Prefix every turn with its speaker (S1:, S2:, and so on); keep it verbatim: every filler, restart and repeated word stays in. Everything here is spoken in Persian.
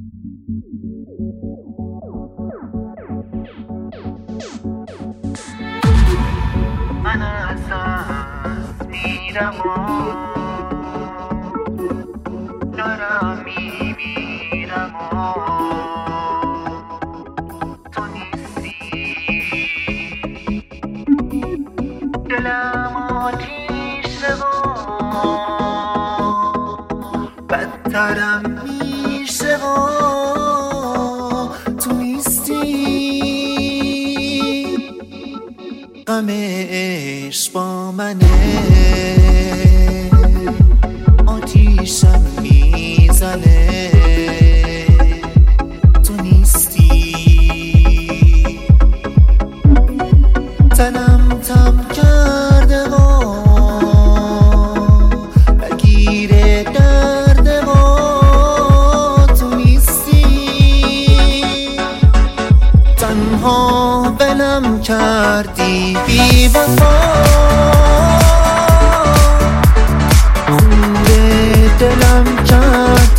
S1: من از دست میرم و دارم میمیرم و تو نیستی. دلم آتیشه و بدترم میشه و تو نیستی. غم عشق با منه، آتیشم میزنه، تو نیستی. تنم تم کرده و بگیره درده و تو نیستی. تنها بلم کردی بی وفا، خونده دلم کرد